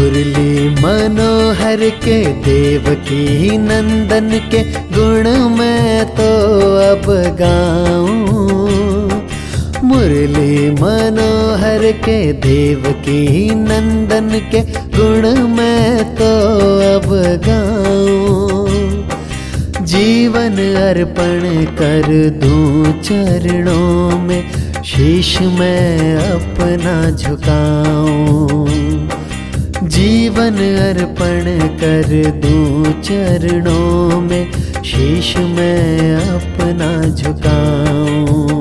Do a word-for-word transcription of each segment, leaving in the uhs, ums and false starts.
मुरली मनोहर के देवकी नंदन के गुण मैं तो अब गाऊं। मुरली मनोहर के देवकी नंदन के गुण मैं तो अब गाऊं। जीवन अर्पण कर दूं चरणों में, शीश मैं अपना झुकाऊं। जीवन अर्पण कर दूं चरणों में, शीश मैं अपना झुकाऊं।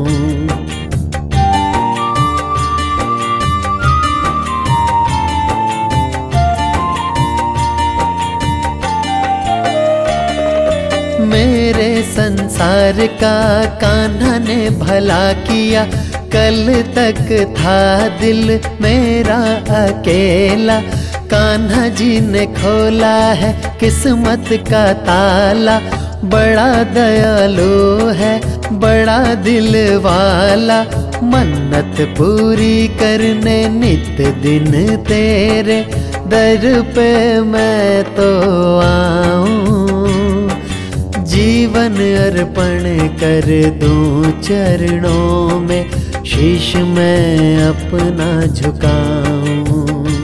मेरे संसार का कान्हा ने भला किया, कल तक था दिल मेरा अकेला। कान्हा जी ने खोला है किस्मत का ताला, बड़ा दयालु है बड़ा दिल वाला। मन्नत पूरी करने नित दिन तेरे दर पे मैं तो आऊं। जीवन अर्पण कर दूं चरणों में, शीश मैं अपना झुकाऊं।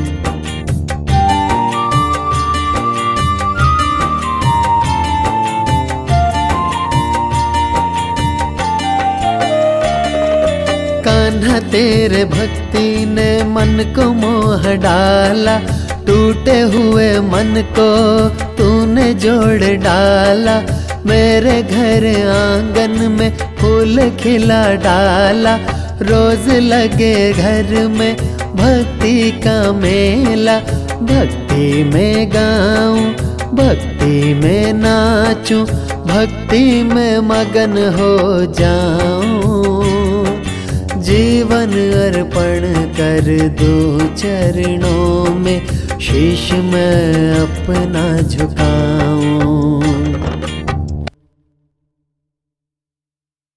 कान्हा तेरे भक्ति ने मन को मोह डाला, टूटे हुए मन को तूने जोड़ डाला। मेरे घर आंगन में फूल खिला डाला, रोज लगे घर में भक्ति का मेला। भक्ति में गाऊं भक्ति में नाचूं, भक्ति में मगन हो जाऊं। जीवन अर्पण कर दूं चरणों में, शीश मैं अपना झुकाऊं।